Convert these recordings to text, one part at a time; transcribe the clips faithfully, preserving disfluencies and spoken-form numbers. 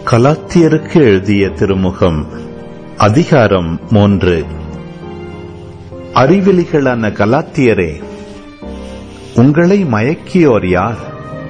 கலாத்தியருக்கு எழுதிய திருமுகம் அதிகாரம் மூன்று. அறிவிலிகளான கலாத்தியரே, உங்களை மயக்கியோர் யார்?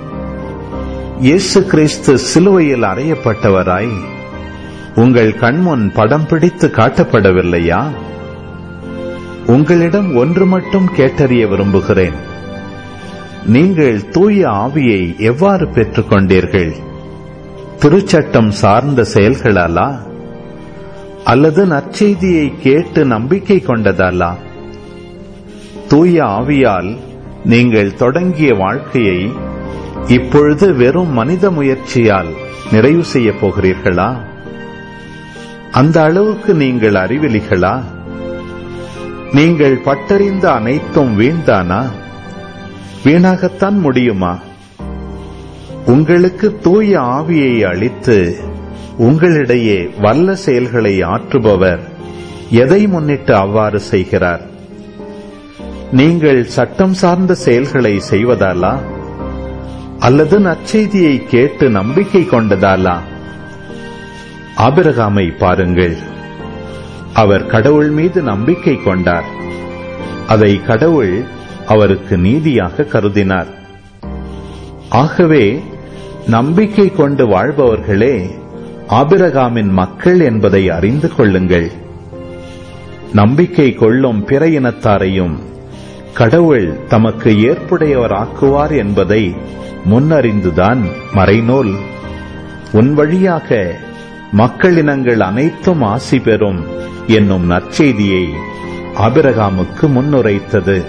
இயேசு கிறிஸ்து சிலுவையில் அறையப்பட்டவராய் உங்கள் கண்முன் படம் பிடித்து காட்டப்படவில்லையா? உங்களிடம் ஒன்று மட்டும் கேட்டறிய விரும்புகிறேன். நீங்கள் தூய ஆவியை எவ்வாறு பெற்றுக் கொண்டீர்கள்? திருச்சட்டம் சார்ந்த செயல்களாலா அல்லது நற்செய்தியை கேட்டு நம்பிக்கை கொண்டதாலா? தூய ஆவியால் நீங்கள் தொடங்கிய வாழ்க்கையை இப்பொழுது வெறும் மனித முயற்சியால் நிறைவு செய்யப் போகிறீர்களா? அந்த அளவுக்கு நீங்கள் அறிவிலிகளா? நீங்கள் பட்டறிந்த அனைத்தும் வீண்தானா? வீணாகத்தான் முடியுமா? உங்களுக்கு தூய ஆவியை அளித்து உங்களிடையே வல்ல செயல்களை ஆற்றுபவர் எதை முன்னிட்டு அவ்வாறு செய்கிறார்? நீங்கள் சட்டம் சார்ந்த செயல்களை செய்வதாலா அல்லது நற்செய்தியை கேட்டு நம்பிக்கை கொண்டதாலா? ஆபிரகாமை பாருங்கள். அவர் கடவுள் மீது நம்பிக்கை கொண்டார். அதை கடவுள் அவருக்கு நீதியாக கருதினார். ஆகவே நம்பிக்கை கொண்டு வாழ்பவர்களே ஆபிரகாமின் மக்கள் என்பதை அறிந்து கொள்ளுங்கள். நம்பிக்கை கொள்ளும் பிற இனத்தாரையும் கடவுள் தமக்கு ஏற்புடையவராக்குவார் என்பதை முன்னறிந்துதான் மறைநூல் உன் வழியாக மக்களினங்கள் அனைத்தும் ஆசி பெறும் என்னும் நற்செய்தியை ஆபிரகாமுக்கு முன்னுரைத்தது.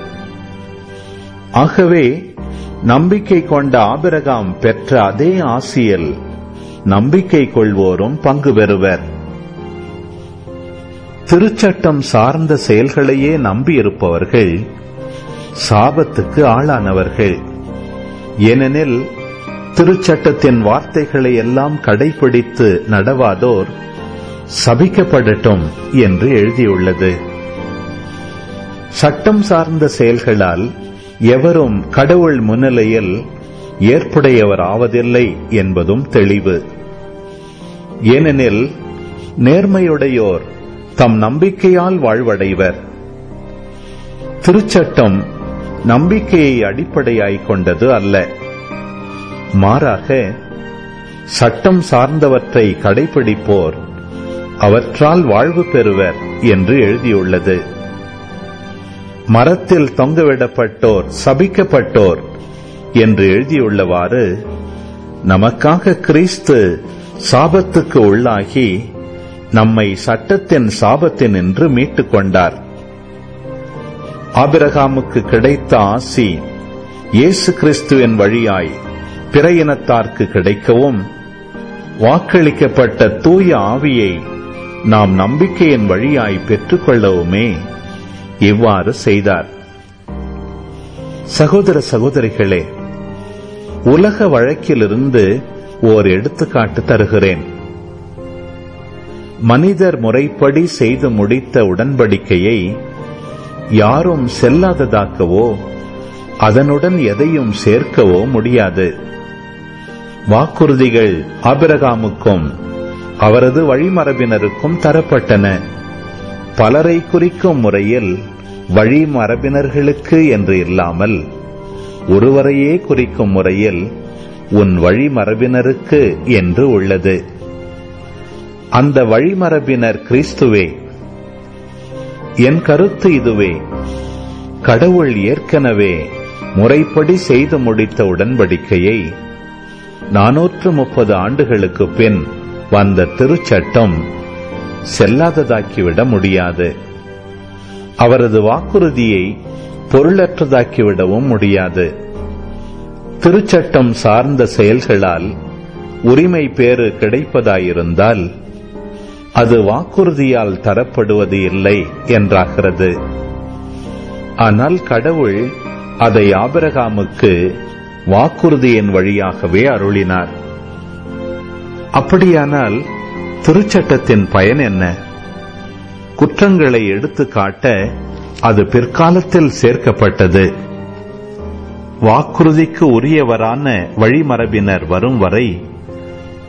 ஆகவே நம்பிக்கை கொண்ட ஆபிரகாம் பெற்ற அதே ஆசியில் நம்பிக்கை கொள்வோரும் பங்கு பெறுவர். திருச்சட்டம் சார்ந்த செயல்களையே நம்பியிருப்பவர்கள் சாபத்துக்கு ஆளானவர்கள். ஏனெனில் திருச்சட்டத்தின் வார்த்தைகளை எல்லாம் கடைபிடித்து நடவாதோர் சபிக்கப்படட்டும் என்று எழுதியுள்ளது. சட்டம் சார்ந்த செயல்களால் எவரும் கடவுள் முன்னிலையில் ஏற்புடையவர் ஆவதில்லை என்பதும் தெளிவு. ஏனெனில் நேர்மையுடையோர் தம் நம்பிக்கையால் வாழ்வடைவர். திருச்சட்டம் நம்பிக்கையை அடிப்படையாய் கொண்டது அல்ல. மாறாக சட்டம் சார்ந்தவற்றை கடைபிடிப்போர் அவற்றால் வாழ்வு பெறுவர் என்று எழுதியுள்ளது. மரத்தில் தொங்கவிடப்பட்டோர் சபிக்கப்பட்டோர் என்று எழுதியுள்ளவாறு நமக்காக கிறிஸ்து சாபத்துக்கு உள்ளாகி நம்மை சட்டத்தின் சாபத்தினின்று மீட்டுக் கொண்டார். ஆபிரகாமுக்கு கிடைத்த ஆசி இயேசு கிறிஸ்துவின் வழியாய் பிற இனத்தார்க்கு கிடைக்கவும், வாக்களிக்கப்பட்ட தூய ஆவியை நாம் நம்பிக்கையின் வழியாய் பெற்றுக் கொள்ளவுமே இவ்வாறு செய்தார். சகோதர சகோதரிகளே, உலக வழக்கிலிருந்து ஓர் எடுத்துக்காட்டு தருகிறேன். மனிதர் முறைப்படி செய்து முடித்த உடன்படிக்கையை யாரும் செல்லாததாக்கவோ அதனுடன் எதையும் சேர்க்கவோ முடியாது. வாக்குறுதிகள் ஆபிரகாமுக்கும் அவரது வழிமரபினருக்கும் தரப்பட்டன. பலரை குறிக்கும் முறையில் வழிமரபினர்களுக்கு என்று இல்லாமல் ஒருவரையே குறிக்கும் முறையில் உன் வழிமரபினருக்கு என்று உள்ளது. அந்த வழிமரபினர் கிறிஸ்துவே. என் கருத்து இதுவே: கடவுள் ஏற்கனவே முறைப்படி செய்து முடித்த உடன்படிக்கையை நானூற்று முப்பது ஆண்டுகளுக்கு பின் வந்த திருச்சட்டம் செல்லாததாக்கிவிட முடியாது. அவரது வாக்குறுதியை பொருளற்றதாக்கிவிடவும் முடியாது. திருச்சட்டம் சார்ந்த செயல்களால் உரிமை பேறு கிடைப்பதாயிருந்தால் அது வாக்குறுதியால் தரப்படுவது இல்லை என்றாகிறது. ஆனால் கடவுள் அதை ஆபிரகாமுக்கு வாக்குறுதியின் வழியாகவே அருளினார். அப்படியானால் திருச்சட்டத்தின் பயன் என்ன? குற்றங்களை எடுத்து காட்ட அது பிற்காலத்தில் சேர்க்கப்பட்டது. வாக்குறுதிக்கு உரியவரான வழிமரபினர் வரும் வரை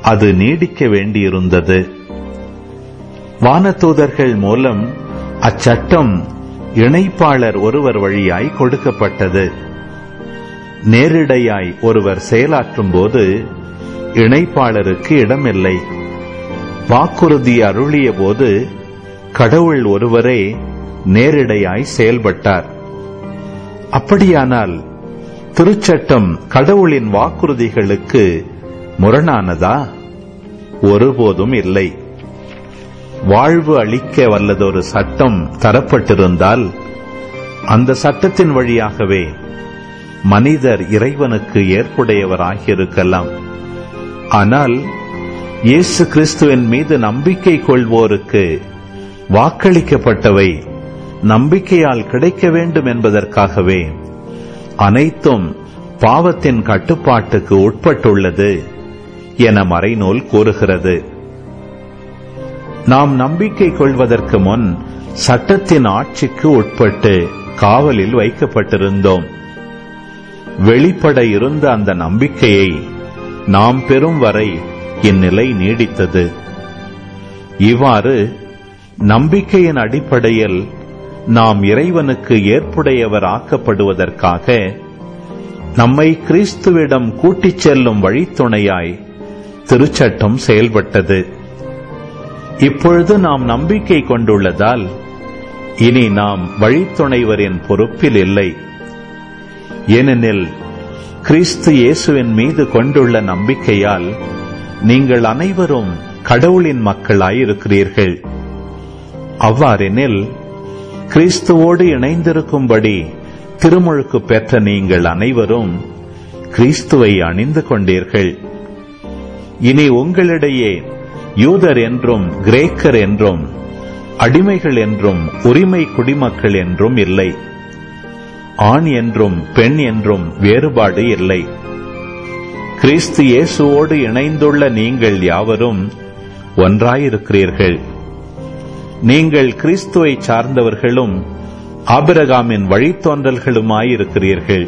அது நீடிக்க வேண்டியிருந்தது. வானதூதர்கள் மூலம் அச்சட்டம் இணைப்பாளர் ஒருவர் வழியாய் கொடுக்கப்பட்டது. நேரிடையாய் ஒருவர் செயலாற்றும் போது இணைப்பாளருக்கு இடமில்லை. வாக்குறுதி அருளிய போது கடவுள் ஒருவரே நேரிடையாய் செயல்பட்டார். அப்படியானால் திருச்சட்டம் கடவுளின் வாக்குறுதிகளுக்கு முரணானதா? ஒருபோதும் இல்லை. வாழ்வு அளிக்க வல்லதொரு சட்டம் தரப்பட்டிருந்தால் அந்த சட்டத்தின் வழியாகவே மனிதர் இறைவனுக்கு ஏற்புடையவராகியிருக்கலாம். ஆனால் இயேசு கிறிஸ்துவின் மீது நம்பிக்கை கொள்வோருக்கு வாக்களிக்கப்பட்டவை நம்பிக்கையால் கிடைக்க வேண்டும் என்பதற்காகவே அனைத்தும் பாவத்தின் கட்டுப்பாட்டுக்கு உட்பட்டுள்ளது என மறைநூல் கூறுகிறது. நாம் நம்பிக்கை கொள்வதற்கு முன் சட்டத்தின் ஆட்சிக்கு உட்பட்டு காவலில் வைக்கப்பட்டிருந்தோம். வெளிப்பட இருந்த அந்த நம்பிக்கையை நாம் பெறும் வரை இந்நிலை நீடித்தது. இவ்வாறு நம்பிக்கையின் அடிப்படையில் நாம் இறைவனுக்கு ஏற்புடையவர் ஆக்கப்படுவதற்காக நம்மை கிறிஸ்துவிடம் கூட்டிச் செல்லும் வழித்துணையாய் திருச்சட்டம் செயல்பட்டது. இப்பொழுது நாம் நம்பிக்கை கொண்டுள்ளதால் இனி நாம் வழித்துணைவரின் பொறுப்பில் இல்லை. ஏனெனில் கிறிஸ்து இயேசுவின் மீது கொண்டுள்ள நம்பிக்கையால் நீங்கள் அனைவரும் கடவுளின் மக்களாயிருக்கிறீர்கள். அவ்வாறெனில் கிறிஸ்துவோடு இணைந்திருக்கும்படி திருமுழுக்கு பெற்ற நீங்கள் அனைவரும் கிறிஸ்துவை அணிந்து கொண்டீர்கள். இனி உங்களிடையே யூதர் என்றும் கிரேக்கர் என்றும் அடிமைகள் என்றும் உரிமை குடிமக்கள் என்றும் இல்லை. ஆண் என்றும் பெண் என்றும் வேறுபாடு இல்லை. கிறிஸ்து இயேசுவோடு இணைந்துள்ள நீங்கள் யாவரும் ஒன்றாயிருக்கிறீர்கள். நீங்கள் கிறிஸ்துவை சார்ந்தவர்களும் ஆபிரகாமின் வழித்தோன்றல்களுமாயிருக்கிறீர்கள்.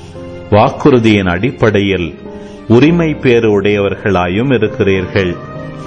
வாக்குறுதியின் அடிப்படையில் உரிமை பேறு உடையவர்களாயும் இருக்கிறீர்கள்.